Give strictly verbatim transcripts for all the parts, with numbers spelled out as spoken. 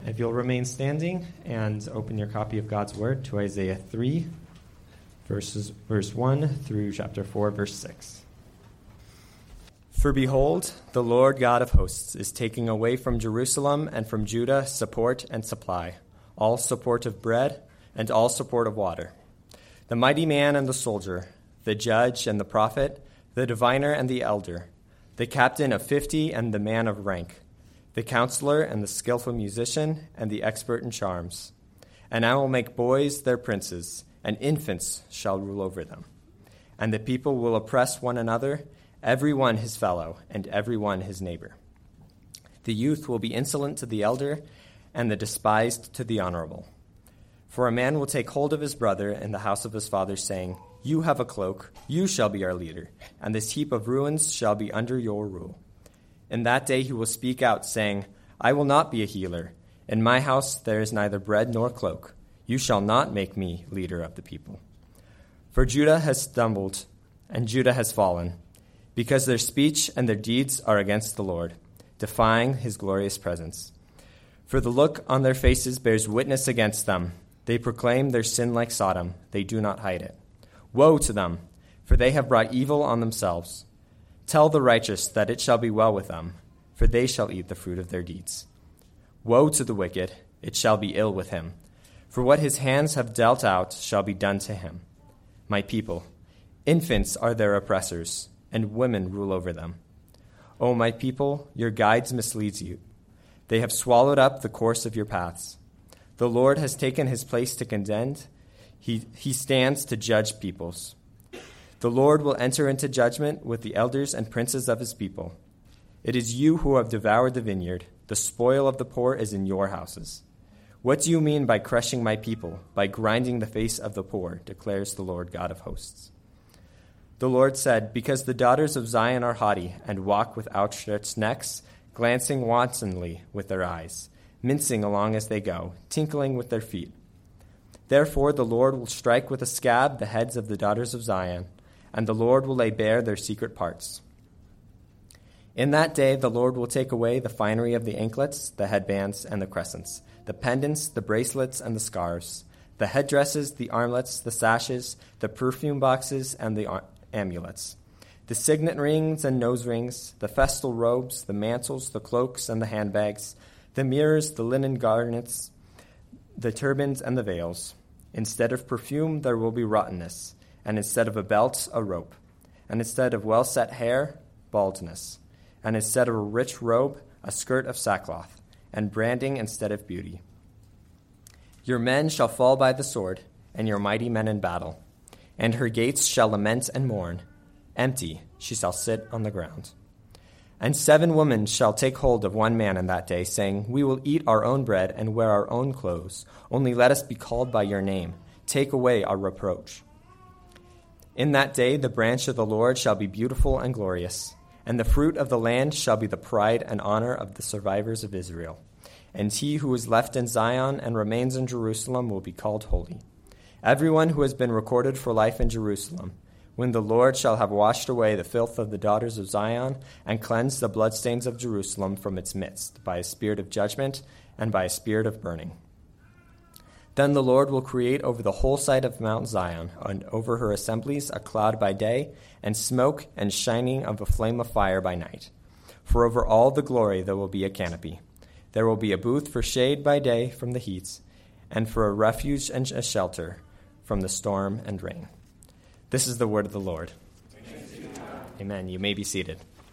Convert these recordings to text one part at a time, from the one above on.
If you'll remain standing and open your copy of God's Word to Isaiah three, verses, verse one through chapter four, verse six. For behold, the Lord God of hosts is taking away from Jerusalem and from Judah support and supply, all support of bread and all support of water. The mighty man and the soldier, the judge and the prophet, the diviner and the elder, the captain of fifty and the man of rank, the counselor and the skillful musician and the expert in charms. And I will make boys their princes, and infants shall rule over them. And the people will oppress one another, every one his fellow, and every one his neighbor. The youth will be insolent to the elder, and the despised to the honorable. For a man will take hold of his brother in the house of his father, saying, You have a cloak, you shall be our leader, and this heap of ruins shall be under your rule. In that day he will speak out, saying, I will not be a healer. In my house there is neither bread nor cloak. You shall not make me leader of the people. For Judah has stumbled, and Judah has fallen, because their speech and their deeds are against the Lord, defying his glorious presence. For the look on their faces bears witness against them. They proclaim their sin like Sodom. They do not hide it. Woe to them, for they have brought evil on themselves. Tell the righteous that it shall be well with them, for they shall eat the fruit of their deeds. Woe to the wicked, it shall be ill with him, for what his hands have dealt out shall be done to him. My people, infants are their oppressors, and women rule over them. O my people, your guides mislead you. They have swallowed up the course of your paths. The Lord has taken his place to contend. He, he stands to judge peoples. The Lord will enter into judgment with the elders and princes of his people. It is you who have devoured the vineyard. The spoil of the poor is in your houses. What do you mean by crushing my people, by grinding the face of the poor, declares the Lord God of hosts. The Lord said, Because the daughters of Zion are haughty and walk with outstretched necks, glancing wantonly with their eyes, mincing along as they go, tinkling with their feet. Therefore the Lord will strike with a scab the heads of the daughters of Zion, and the Lord will lay bare their secret parts. In that day the Lord will take away the finery of the anklets, the headbands, and the crescents, the pendants, the bracelets, and the scarves, the headdresses, the armlets, the sashes, the perfume boxes, and the ar- amulets, the signet rings and nose rings, the festal robes, the mantles, the cloaks, and the handbags, the mirrors, the linen garments, the turbans, and the veils. Instead of perfume there will be rottenness, and instead of a belt, a rope, and instead of well-set hair, baldness, and instead of a rich robe, a skirt of sackcloth, and branding instead of beauty. Your men shall fall by the sword, and your mighty men in battle, and her gates shall lament and mourn. Empty she shall sit on the ground. And seven women shall take hold of one man in that day, saying, We will eat our own bread and wear our own clothes. Only let us be called by your name. Take away our reproach. In that day the branch of the Lord shall be beautiful and glorious, and the fruit of the land shall be the pride and honor of the survivors of Israel. And he who is left in Zion and remains in Jerusalem will be called holy. Everyone who has been recorded for life in Jerusalem, when the Lord shall have washed away the filth of the daughters of Zion and cleansed the bloodstains of Jerusalem from its midst by a spirit of judgment and by a spirit of burning. Then the Lord will create over the whole site of Mount Zion and over her assemblies a cloud by day and smoke and shining of a flame of fire by night. For over all the glory there will be a canopy. There will be a booth for shade by day from the heat, and for a refuge and a shelter from the storm and rain. This is the word of the Lord. Amen. You may be seated.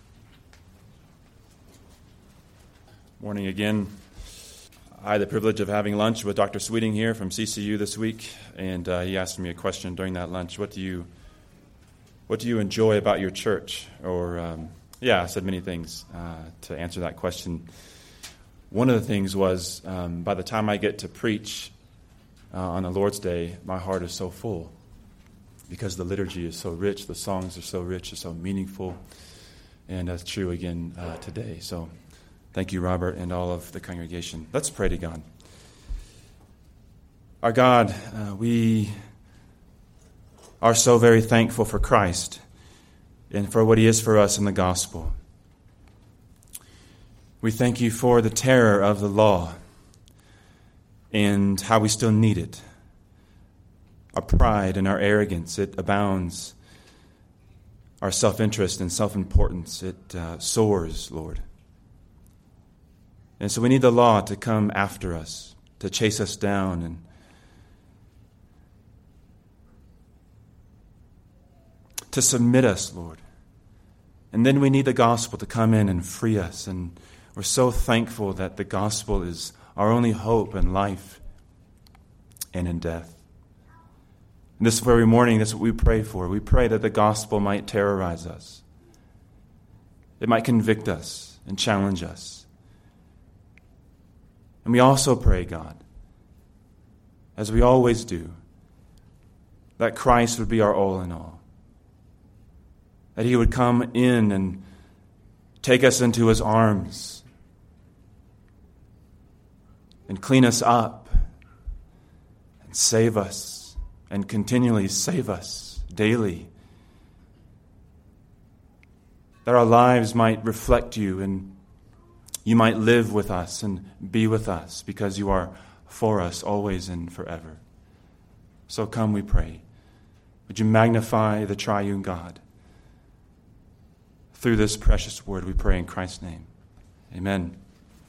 Morning again. I had the privilege of having lunch with Doctor Sweeting here from C C U this week, and uh, he asked me a question during that lunch. What do you, what do you enjoy about your church? Or, um, yeah, I said many things uh, to answer that question. One of the things was, um, by the time I get to preach uh, on the Lord's Day, my heart is so full because the liturgy is so rich, the songs are so rich, are so meaningful, and that's true again uh, today. So thank you, Robert, and all of the congregation. Let's pray to God. Our God, uh, we are so very thankful for Christ and for what he is for us in the gospel. We thank you for the terror of the law, and how we still need it. Our pride and our arrogance, it abounds. Our self-interest and self-importance, it uh, soars, Lord. And so we need the law to come after us, to chase us down and to submit us, Lord. And then we need the gospel to come in and free us. And we're so thankful that the gospel is our only hope in life and in death. And this very morning, that's what we pray for. We pray that the gospel might terrorize us. It might convict us and challenge us. And we also pray, God, as we always do, that Christ would be our all in all. That he would come in and take us into his arms and clean us up and save us and continually save us daily. That our lives might reflect you and you might live with us and be with us because you are for us always and forever. So come, we pray. Would you magnify the triune God? Through this precious word, we pray in Christ's name. Amen.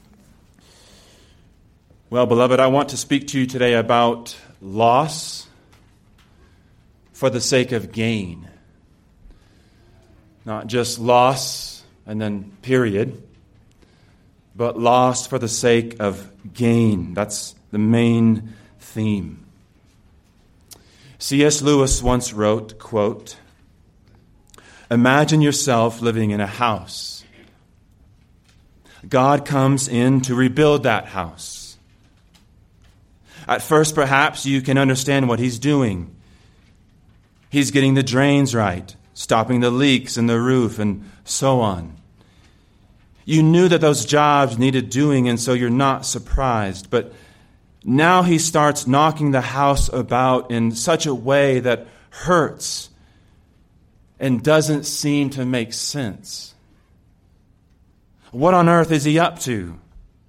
Well, beloved, I want to speak to you today about loss for the sake of gain. Not just loss and then period, but loss for the sake of gain. That's the main theme. C S Lewis once wrote, quote, "Imagine yourself living in a house. God comes in to rebuild that house. At first, perhaps you can understand what he's doing. He's getting the drains right, stopping the leaks in the roof, and so on. You knew that those jobs needed doing, and so you're not surprised. But now he starts knocking the house about in such a way that hurts and doesn't seem to make sense. What on earth is he up to?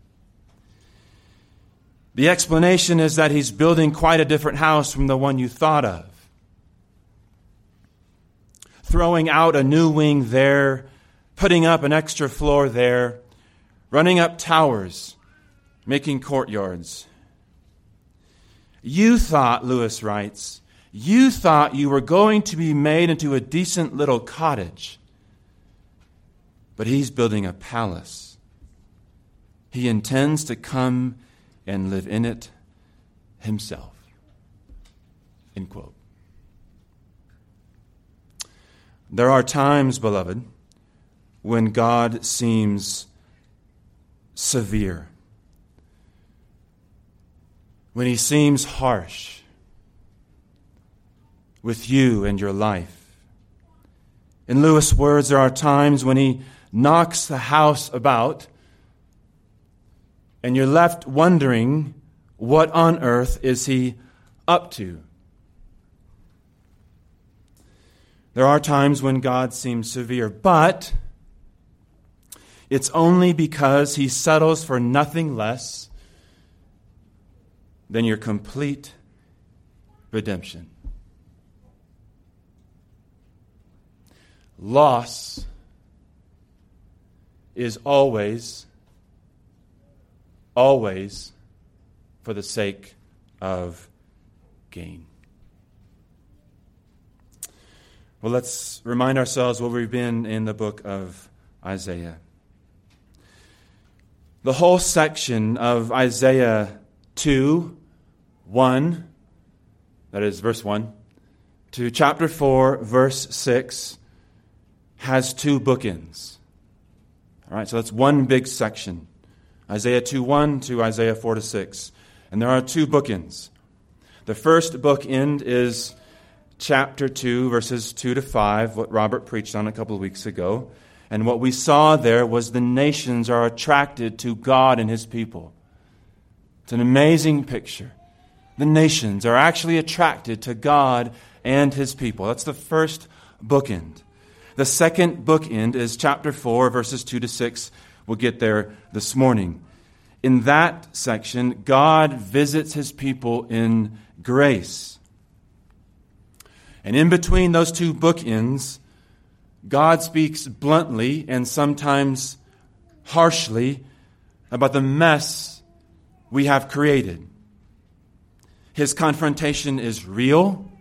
The explanation is that he's building quite a different house from the one you thought of. Throwing out a new wing there, putting up an extra floor there, running up towers, making courtyards. You thought," Lewis writes, "you thought you were going to be made into a decent little cottage. But he's building a palace. He intends to come and live in it himself." End quote. There are times, beloved, when God seems severe, when he seems harsh with you and your life. In Lewis' words, there are times when he knocks the house about and you're left wondering, what on earth is he up to? There are times when God seems severe, but it's only because he settles for nothing less than your complete redemption. Loss is always, always for the sake of gain. Well, let's remind ourselves where we've been in the book of Isaiah. The whole section of Isaiah two, one, that is verse one, to chapter four, verse six, has two bookends. All right, so that's one big section. Isaiah two one to Isaiah four to six. And there are two bookends. The first bookend is chapter two, verses two to five, what Robert preached on a couple of weeks ago. And what we saw there was the nations are attracted to God and his people. It's an amazing picture. The nations are actually attracted to God and his people. That's the first bookend. The second bookend is chapter four, verses two to six. We'll get there this morning. in that section, God visits his people in grace. And in between those two bookends, God speaks bluntly and sometimes harshly about the mess we have created. His confrontation is real.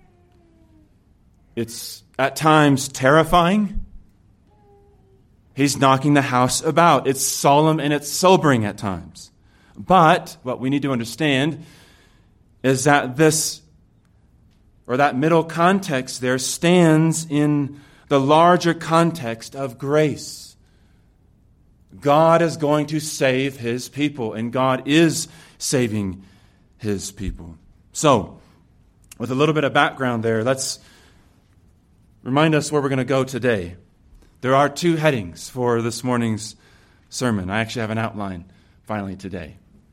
It's at times terrifying. He's knocking the house about. It's solemn and it's sobering at times. But what we need to understand is that this, or that middle context there, stands in the larger context of grace. God is going to save his people, and God is saving his people. So, with a little bit of background there, let's remind us where we're going to go today. There are two headings for this morning's sermon. I actually have an outline finally today.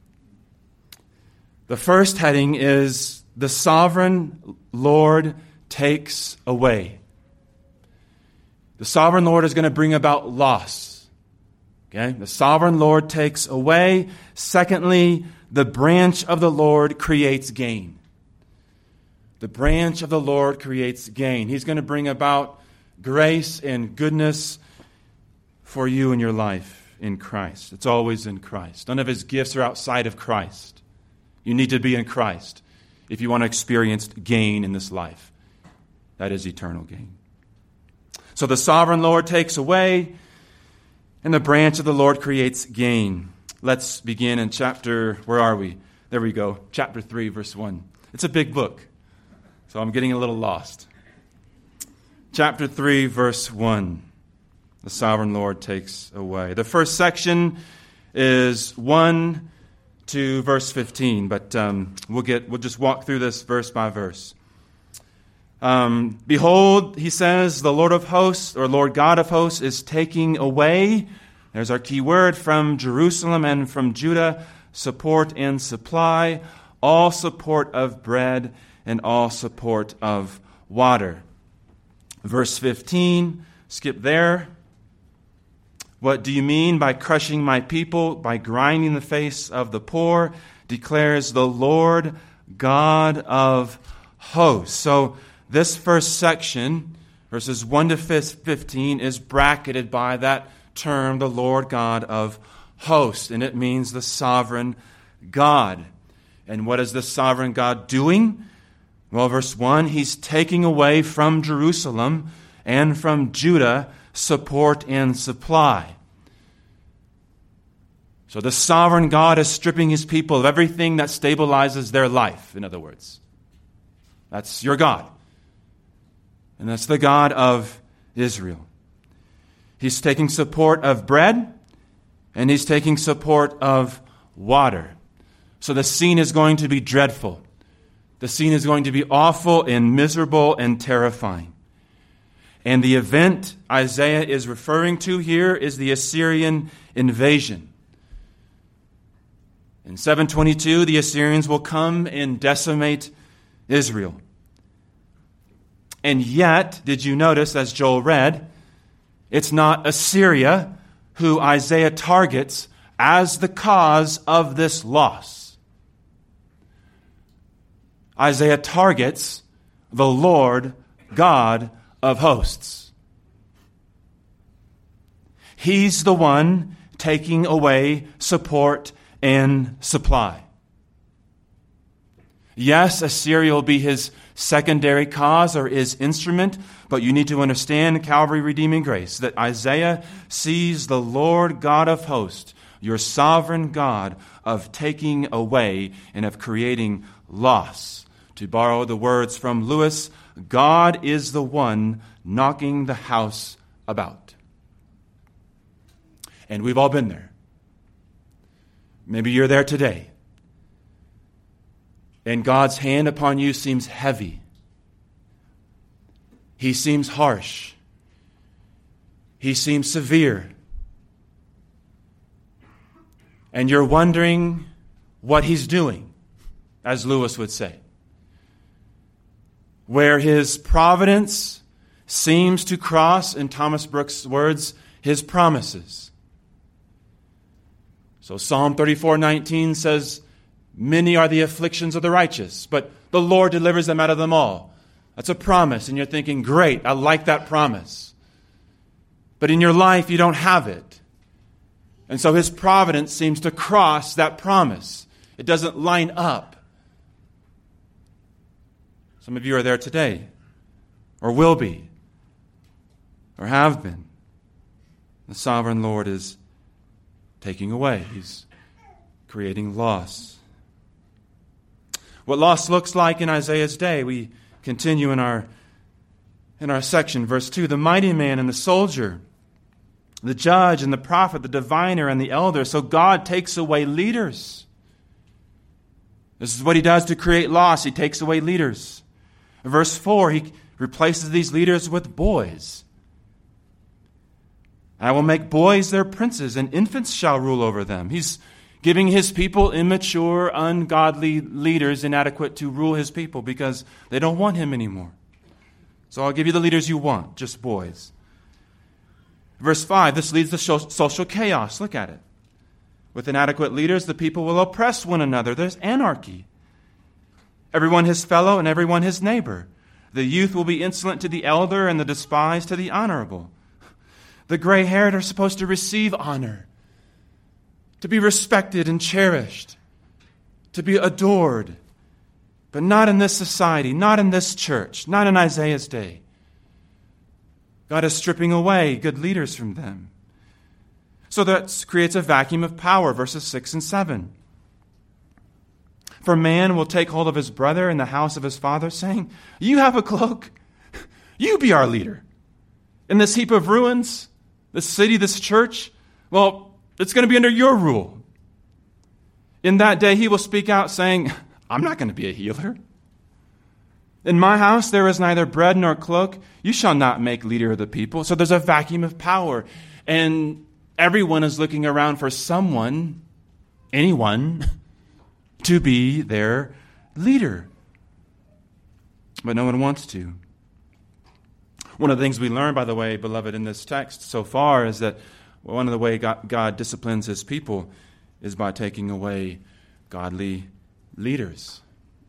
The first heading is the sovereign Lord takes away. The sovereign Lord is going to bring about loss. Okay? The sovereign Lord takes away. Secondly, the branch of the Lord creates gain. The branch of the Lord creates gain. He's going to bring about grace and goodness for you in your life in Christ. It's always in Christ. None of his gifts are outside of Christ. You need to be in Christ if you want to experience gain in this life. That is eternal gain. So the sovereign Lord takes away, and the branch of the Lord creates gain. Let's begin in chapter, where are we? There we go, chapter three, verse one. It's a big book, so I'm getting a little lost. Chapter three, verse one. The sovereign Lord takes away. The first section is one to verse fifteen, but um, we'll get we'll just walk through this verse by verse. Um, Behold, he says, the Lord of hosts, or Lord God of hosts, is taking away, there's our key word, from Jerusalem and from Judah, support and supply, all support of bread and all support of water. Verse fifteen, skip there. What do you mean by crushing my people, by grinding the face of the poor, declares the Lord God of hosts. So this first section, verses one to fifteen, is bracketed by that term, the Lord God of hosts, and it means the sovereign God. And what is the sovereign God doing? Well, verse one, he's taking away from Jerusalem and from Judah support and supply. So the sovereign God is stripping his people of everything that stabilizes their life, in other words. That's your God. And that's the God of Israel. He's taking support of bread, and he's taking support of water. So the scene is going to be dreadful. The scene is going to be awful and miserable and terrifying. And the event Isaiah is referring to here is the Assyrian invasion. In seven twenty-two, the Assyrians will come and decimate Israel. And yet, did you notice, as Joel read, it's not Assyria who Isaiah targets as the cause of this loss. Isaiah targets the Lord God of hosts. He's the one taking away support and supply. Yes, Assyria will be his secondary cause or his instrument, but you need to understand, Calvary Redeeming Grace, that Isaiah sees the Lord God of hosts, your sovereign God, of taking away and of creating loss. To borrow the words from Lewis, God is the one knocking the house about. And we've all been there. Maybe you're there today. And God's hand upon you seems heavy. He seems harsh. He seems severe. And you're wondering what he's doing, as Lewis would say. Where his providence seems to cross, in Thomas Brooks' words, his promises. So Psalm thirty-four nineteen says, many are the afflictions of the righteous, but the Lord delivers them out of them all. That's a promise, and you're thinking, great, I like that promise. But in your life, you don't have it. And so His providence seems to cross that promise. It doesn't line up. Some of you are there today, or will be, or have been. The sovereign Lord is taking away. He's creating loss. What loss looks like in Isaiah's day, we continue in our in our section, verse two. The mighty man and the soldier, the judge and the prophet, the diviner and the elder. So God takes away leaders. This is what He does to create loss. He takes away leaders. In verse four, He replaces these leaders with boys. I will make boys their princes, and infants shall rule over them. He's giving His people immature, ungodly leaders inadequate to rule His people because they don't want Him anymore. So I'll give you the leaders you want, just boys. Verse five, this leads to social chaos. Look at it. With inadequate leaders, the people will oppress one another. There's anarchy. Everyone his fellow and everyone his neighbor. The youth will be insolent to the elder and the despised to the honorable. The gray-haired are supposed to receive honor, to be respected and cherished, to be adored. But not in this society, not in this church, not in Isaiah's day. God is stripping away good leaders from them. So that creates a vacuum of power, verses six and seven. For man will take hold of his brother in the house of his father, saying, you have a cloak, you be our leader. In this heap of ruins, this city, this church, well, it's going to be under your rule. In that day he will speak out saying, I'm not going to be a healer. In my house there is neither bread nor cloak. You shall not make leader of the people. So there's a vacuum of power. And everyone is looking around for someone, anyone, to be their leader. But no one wants to. One of the things we learn, by the way, beloved, in this text so far is that one of the ways God, God disciplines His people is by taking away godly leaders.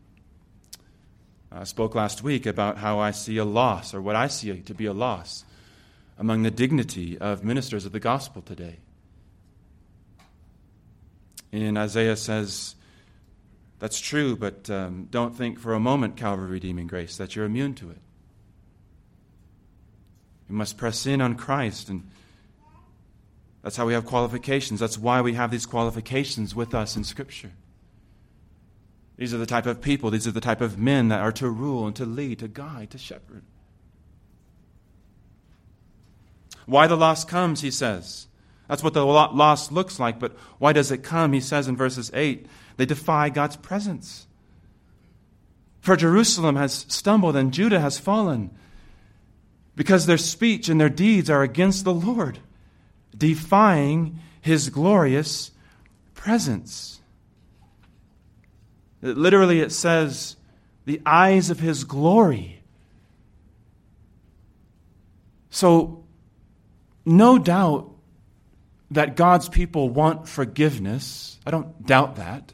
I spoke last week about how I see a loss, or what I see to be a loss, among the dignity of ministers of the gospel today. And Isaiah says, that's true, but um, don't think for a moment, Calvary Redeeming Grace, that you're immune to it. We must press in on Christ, and that's how we have qualifications. That's why we have these qualifications with us in Scripture. These are the type of people, these are the type of men that are to rule and to lead, to guide, to shepherd. Why the loss comes, he says. That's what the loss looks like, but why does it come? He says in verses eight, they defy God's presence. For Jerusalem has stumbled and Judah has fallen, because their speech and their deeds are against the Lord, defying His glorious presence. Literally it says, the eyes of His glory. So, no doubt that God's people want forgiveness. I don't doubt that.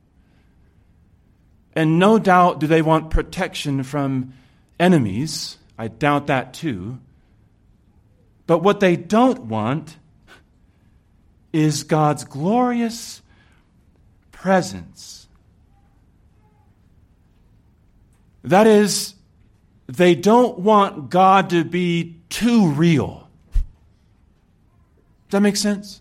And no doubt do they want protection from enemies. I doubt that too. But what they don't want is God's glorious presence. That is, they don't want God to be too real. Does that make sense?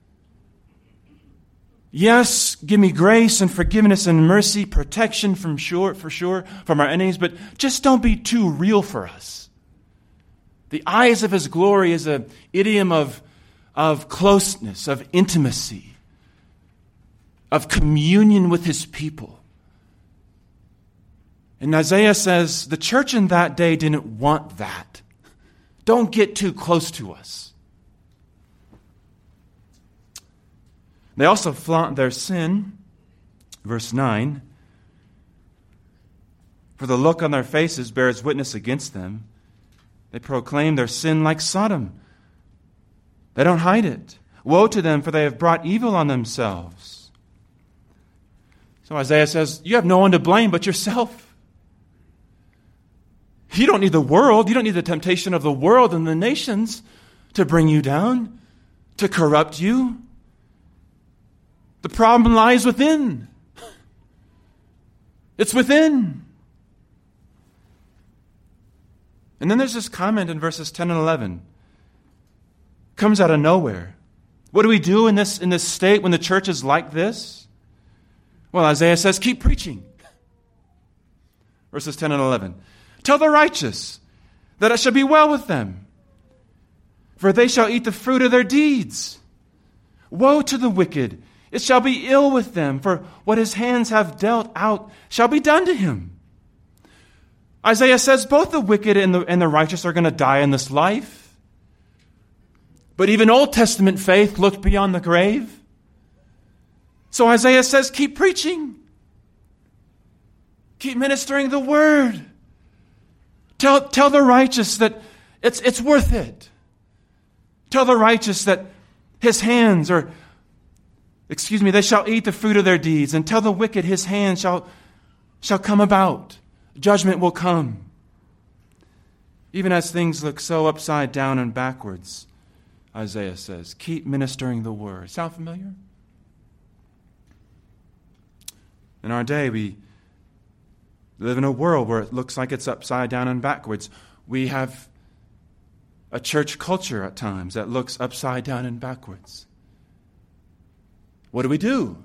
Yes, give me grace and forgiveness and mercy, protection from sure, for sure from our enemies, but just don't be too real for us. The eyes of His glory is an idiom of, of closeness, of intimacy, of communion with His people. And Isaiah says the church in that day didn't want that. Don't get too close to us. They also flaunt their sin. Verse nine. For the look on their faces bears witness against them. They proclaim their sin like Sodom. They don't hide it. Woe to them, for they have brought evil on themselves. So Isaiah says, you have no one to blame but yourself. You don't need the world. You don't need the temptation of the world and the nations to bring you down, to corrupt you. The problem lies within. It's within. And then there's this comment in verses ten and eleven. Comes out of nowhere. What do we do in this, in this state when the church is like this? Well, Isaiah says, keep preaching. Verses ten and eleven. Tell the righteous that it shall be well with them, for they shall eat the fruit of their deeds. Woe to the wicked! It shall be ill with them, for what his hands have dealt out shall be done to him. Isaiah says both the wicked and the, and the righteous are going to die in this life. But even Old Testament faith looked beyond the grave. So Isaiah says, keep preaching. Keep ministering the word. Tell, tell the righteous that it's, it's worth it. Tell the righteous that his hands are, excuse me, they shall eat the fruit of their deeds. And tell the wicked his hand shall, shall come about. Judgment will come. Even as things look so upside down and backwards, Isaiah says, keep ministering the word. Sound familiar? In our day, we live in a world where it looks like it's upside down and backwards. We have a church culture at times that looks upside down and backwards. What do we do?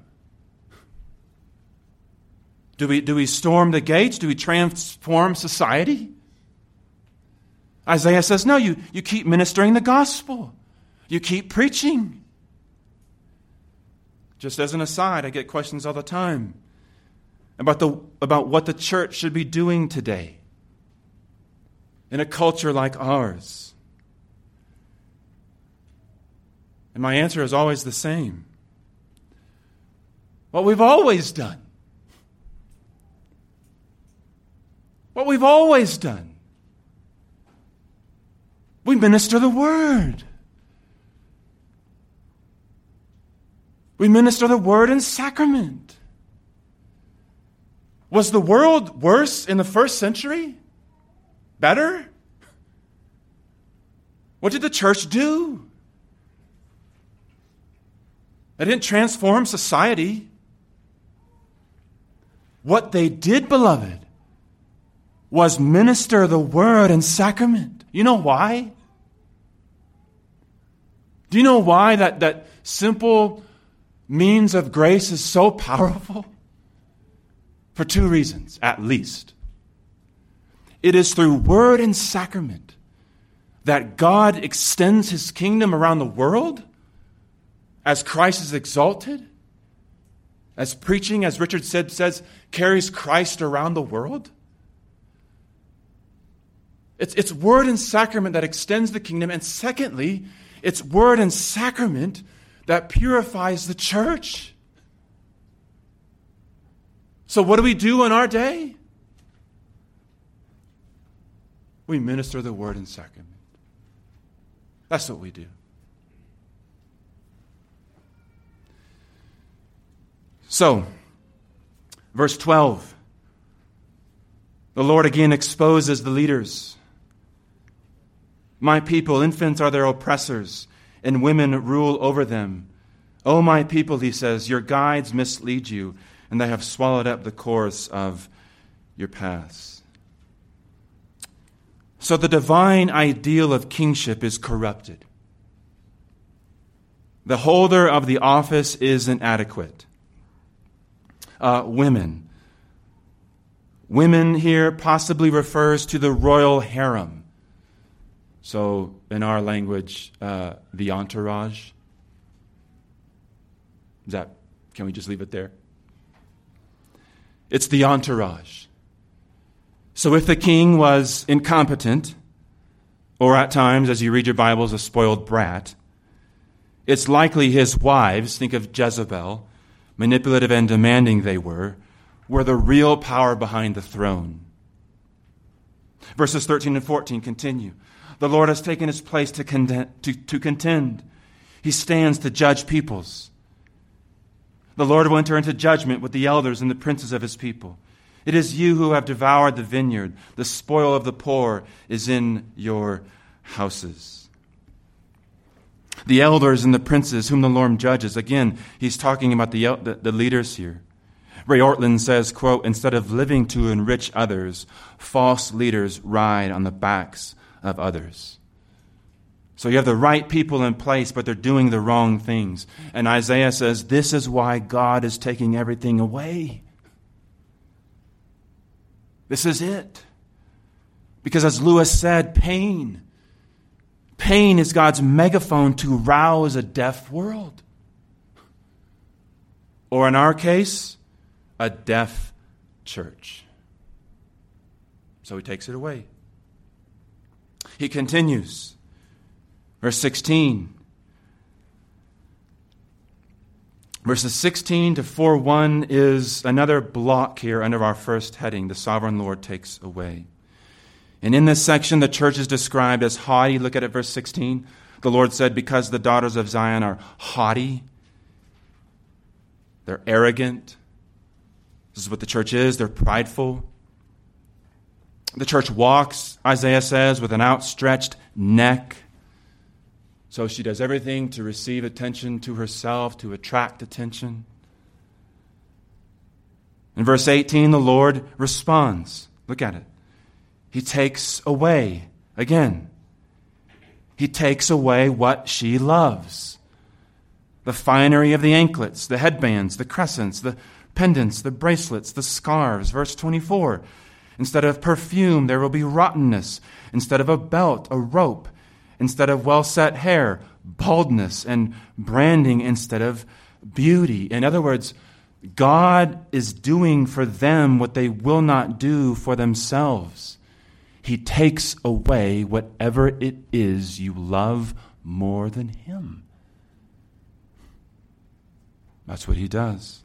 Do we, do we storm the gates? Do we transform society? Isaiah says, no, you, you keep ministering the gospel. You keep preaching. Just as an aside, I get questions all the time about the about what the church should be doing today in a culture like ours. And my answer is always the same. What we've always done. What we've always done. We minister the word. We minister the word in sacrament. Was the world worse in the first century? Better? What did the church do? They didn't transform society. What they did, beloved, was minister the word in sacrament. You know why? Do you know why that, that simple means of grace is so powerful? For two reasons, at least. It is through word and sacrament that God extends his kingdom around the world as Christ is exalted, as preaching, as Richard said, says, carries Christ around the world. It's, it's word and sacrament that extends the kingdom. And secondly, it's word and sacrament that purifies the church. So what do we do in our day? We minister the word and sacrament. That's what we do. So, verse twelve. The Lord again exposes the leaders. My people, infants are their oppressors, and women rule over them. O my people, he says, your guides mislead you, and they have swallowed up the course of your paths. So the divine ideal of kingship is corrupted. The holder of the office is inadequate. Uh, women. Women here possibly refers to the royal harem. So in our language, uh, the entourage. Is that, can we just leave it there? It's the entourage. So if the king was incompetent, or at times, as you read your Bibles, a spoiled brat, it's likely his wives, think of Jezebel, manipulative and demanding they were, were the real power behind the throne. Verses thirteen and fourteen continue. The Lord has taken his place to contend, to, to contend. He stands to judge peoples. The Lord will enter into judgment with the elders and the princes of his people. It is you who have devoured the vineyard. The spoil of the poor is in your houses. The elders and the princes whom the Lord judges. Again, he's talking about the, the, the leaders here. Ray Ortlund says, quote, instead of living to enrich others, false leaders ride on the backs of others. So you have the right people in place, but they're doing the wrong things. And Isaiah says, this is why God is taking everything away. This is it. Because as Lewis said, pain. Pain is God's megaphone to rouse a deaf world. Or in our case, a deaf church. So he takes it away. He continues. Verse sixteen. Verses sixteen to four one is another block here under our first heading, the sovereign Lord takes away. And in this section, the church is described as haughty. Look at it, verse sixteen. The Lord said, because the daughters of Zion are haughty, they're arrogant. This is what the church is. They're prideful. The church walks, Isaiah says, with an outstretched neck. So she does everything to receive attention to herself, to attract attention. In verse eighteen, the Lord responds. Look at it. He takes away, again, he takes away what she loves. The finery of the anklets, the headbands, the crescents, the pendants, the bracelets, the scarves. Verse twenty-four, instead of perfume, there will be rottenness. Instead of a belt, a rope. Instead of well-set hair, baldness, and branding instead of beauty. In other words, God is doing for them what they will not do for themselves. He takes away whatever it is you love more than him. That's what he does.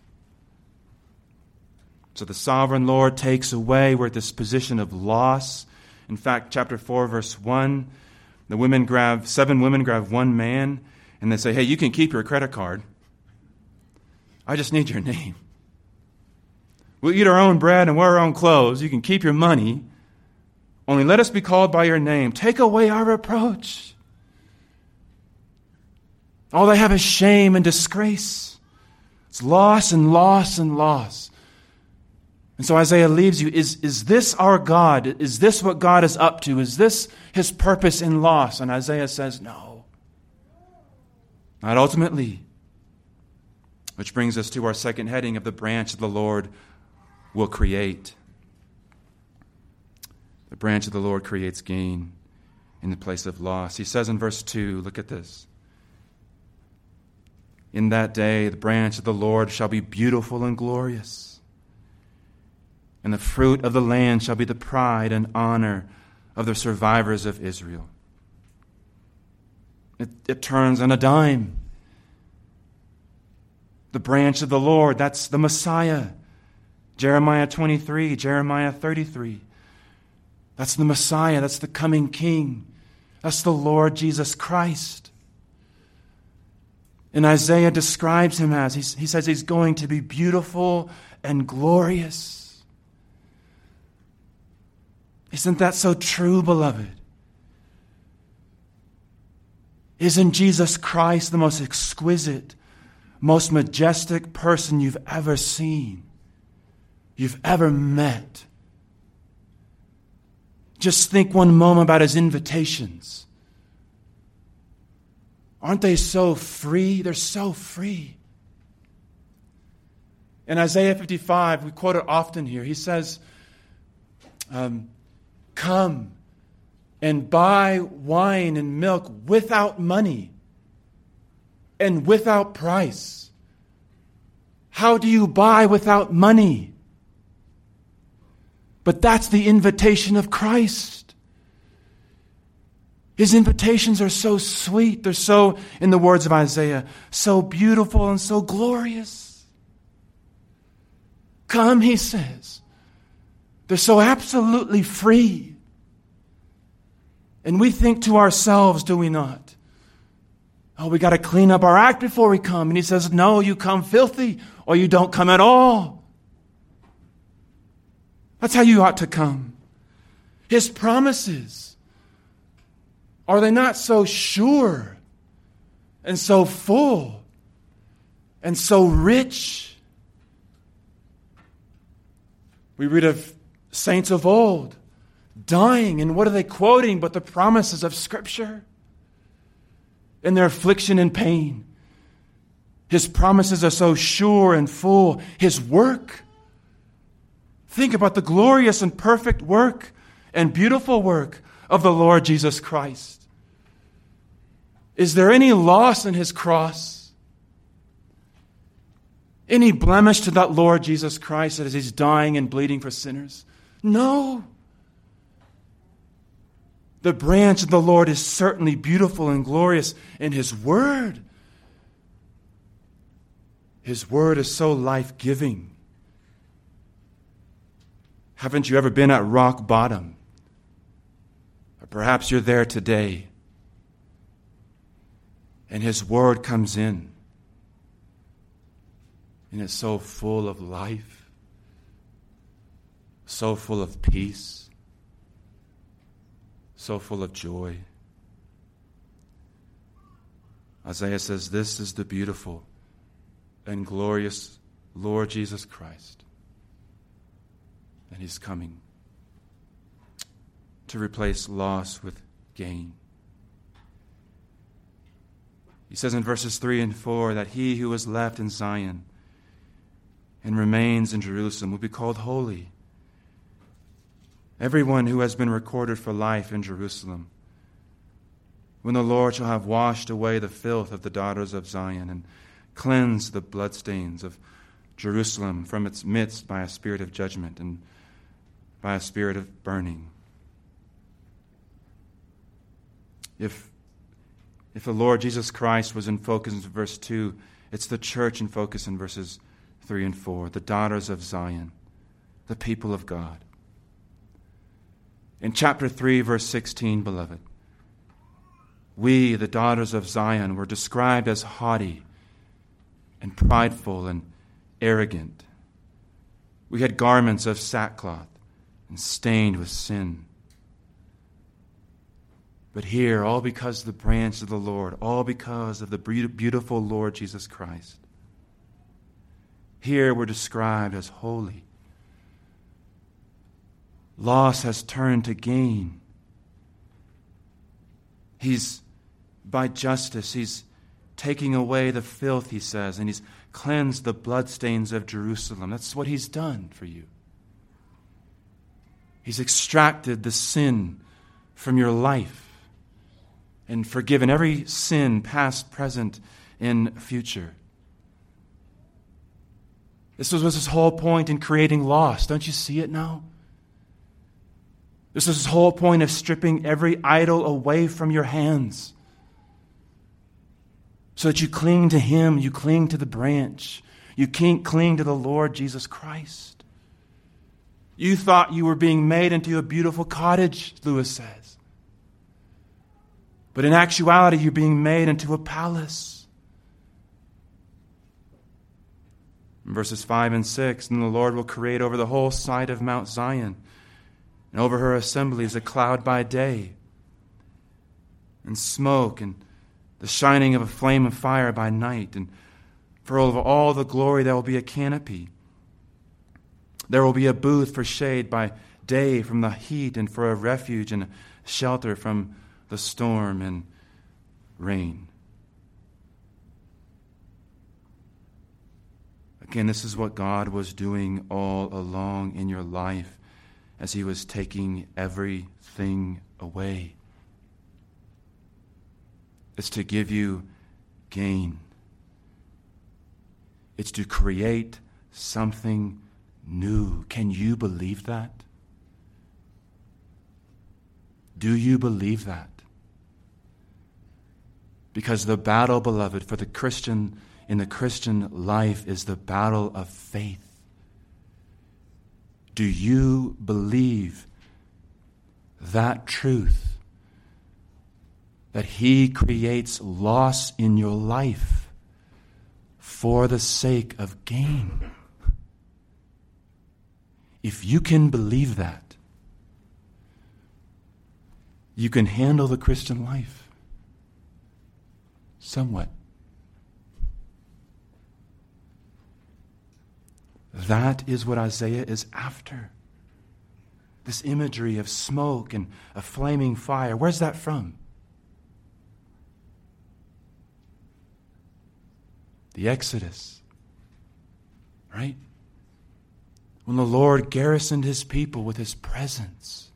So the sovereign Lord takes away. We're at this position of loss. In fact, chapter four, verse one, the women grab, seven women grab one man, and they say, hey, you can keep your credit card. I just need your name. We'll eat our own bread and wear our own clothes. You can keep your money. Only let us be called by your name. Take away our reproach. All they have is shame and disgrace. It's loss and loss and loss. And so Isaiah leaves you. Is, is this our God? Is this what God is up to? Is this his purpose in loss? And Isaiah says, no. Not ultimately. Which brings us to our second heading of the branch of the Lord will create. The branch of the Lord creates gain in the place of loss. He says in verse two, look at this. In that day, the branch of the Lord shall be beautiful and glorious. And the fruit of the land shall be the pride and honor of the survivors of Israel. It, it turns on a dime. The branch of the Lord, that's the Messiah. Jeremiah twenty-three, Jeremiah thirty-three. That's the Messiah, that's the coming King. That's the Lord Jesus Christ. And Isaiah describes him as, he, he says he's going to be beautiful and glorious. Isn't that so true, beloved? Isn't Jesus Christ the most exquisite, most majestic person you've ever seen, you've ever met? Just think one moment about his invitations. Aren't they so free? They're so free. In Isaiah fifty-five, we quote it often here, he says, um, come and buy wine and milk without money and without price. How do you buy without money? But that's the invitation of Christ. His invitations are so sweet. They're so, in the words of Isaiah, so beautiful and so glorious. Come, he says. They're so absolutely free. And we think to ourselves, do we not? Oh, we got to clean up our act before we come. And he says, no, you come filthy or you don't come at all. That's how you ought to come. His promises, are they not so sure and so full and so rich? We read of saints of old dying, and what are they quoting but the promises of Scripture? In their affliction and pain, His promises are so sure and full. His work, think about the glorious and perfect work and beautiful work of the Lord Jesus Christ. Is there any loss in His cross? Any blemish to that Lord Jesus Christ as He's dying and bleeding for sinners? No. The branch of the Lord is certainly beautiful and glorious in His Word. His Word is so life-giving. Haven't you ever been at rock bottom? Or perhaps you're there today, and His Word comes in, and it's so full of life, so full of peace, so full of joy. Isaiah says, this is the beautiful and glorious Lord Jesus Christ. And He's coming to replace loss with gain. He says in verses three and four that he who is left in Zion and remains in Jerusalem will be called holy. Everyone who has been recorded for life in Jerusalem, when the Lord shall have washed away the filth of the daughters of Zion and cleansed the bloodstains of Jerusalem from its midst by a spirit of judgment and by a spirit of burning. If, if the Lord Jesus Christ was in focus in verse two, it's the church in focus in verses three and four, the daughters of Zion, the people of God. In chapter three, verse sixteen, beloved, we, the daughters of Zion, were described as haughty and prideful and arrogant. We had garments of sackcloth and stained with sin. But here, all because of the branch of the Lord, all because of the beautiful Lord Jesus Christ, here we're described as holy. Loss has turned to gain. He's, by justice, He's taking away the filth, He says, and He's cleansed the bloodstains of Jerusalem. That's what He's done for you. He's extracted the sin from your life and forgiven every sin, past, present, and future. This was His whole point in creating loss. Don't you see it now? This is His whole point of stripping every idol away from your hands so that you cling to Him, you cling to the branch, you can't cling to the Lord Jesus Christ. You thought you were being made into a beautiful cottage, Lewis says. But in actuality, you're being made into a palace. In verses five and six, and the Lord will create over the whole side of Mount Zion and over her assemblies a cloud by day, and smoke, and the shining of a flame of fire by night. And for over all the glory there will be a canopy. There will be a booth for shade by day from the heat, and for a refuge and a shelter from the storm and rain. Again, this is what God was doing all along in your life as He was taking everything away. It's to give you gain. It's to create something new. Can you believe that? Do you believe that? Because the battle, beloved, for the Christian in the Christian life is the battle of faith. Do you believe that truth? that he creates loss in your life for the sake of gain. If you can believe that, you can handle the Christian life somewhat. That is what Isaiah is after. This imagery of smoke and a flaming fire. Where's that from? The Exodus. Right? When the Lord garrisoned his people with his presence.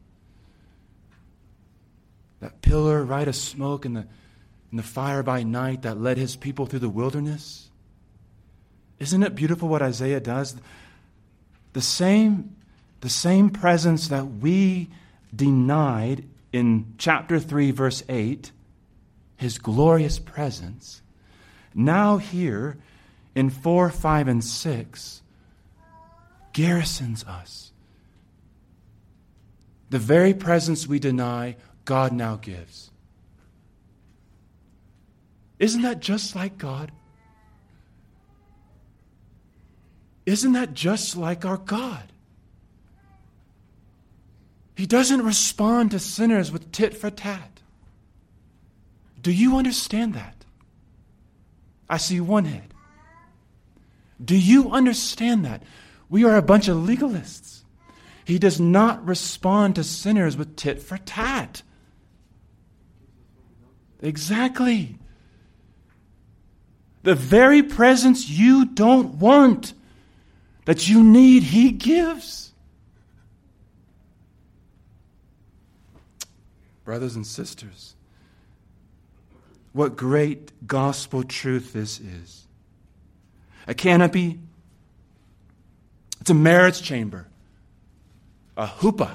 That pillar, right, of smoke and the, and the fire by night that led his people through the wilderness. Isn't it beautiful what Isaiah does? The same, the same presence that we denied in chapter three, verse eight, his glorious presence, now here in four, five, and six, garrisons us. The very presence we deny, God now gives. Isn't that just like God? Isn't that just like our God? He doesn't respond to sinners with tit for tat. Do you understand that? I see one head. Do you understand that? We are a bunch of legalists. He does not respond to sinners with tit for tat. Exactly. The very presence you don't want, that you need, he gives. Brothers and sisters, what great gospel truth this is. A canopy, it's a marriage chamber, a huppah.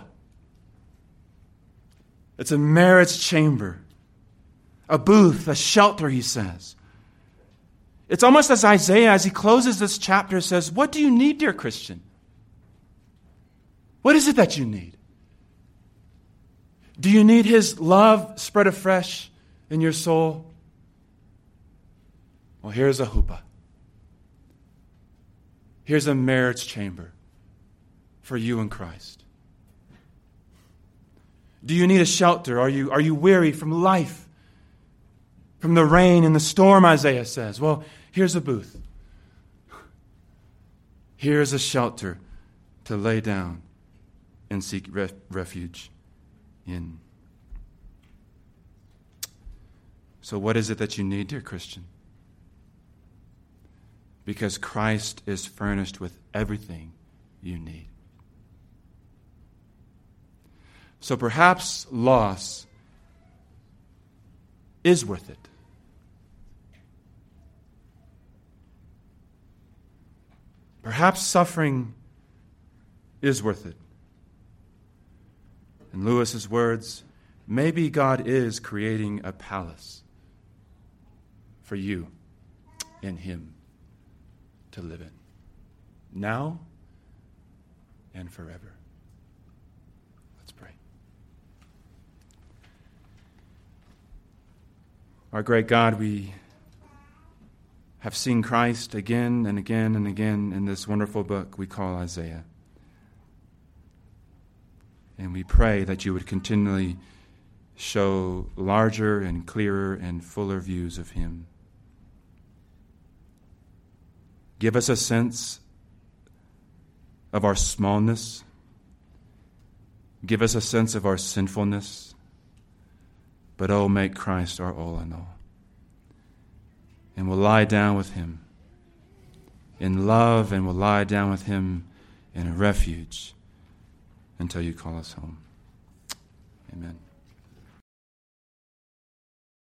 It's a marriage chamber, a booth, a shelter, he says. It's almost as Isaiah, as he closes this chapter, says, what do you need, dear Christian? What is it that you need? Do you need his love spread afresh in your soul? Well, here's a huppah. Here's a marriage chamber for you in Christ. Do you need a shelter? Are you, are you weary from life? From the rain and the storm, Isaiah says. Well, here's a booth. Here's a shelter to lay down and seek ref- refuge in. So what is it that you need, dear Christian? Because Christ is furnished with everything you need. So perhaps loss is worth it. Perhaps suffering is worth it. In Lewis's words, maybe God is creating a palace for you in him to live in, now and forever. Let's pray. Our great God, we have seen Christ again and again and again in this wonderful book we call Isaiah. And we pray that you would continually show larger and clearer and fuller views of him. Give us a sense of our smallness. Give us a sense of our sinfulness. But oh, make Christ our all in all. And we'll lie down with him in love, and we'll lie down with him in a refuge until you call us home. Amen.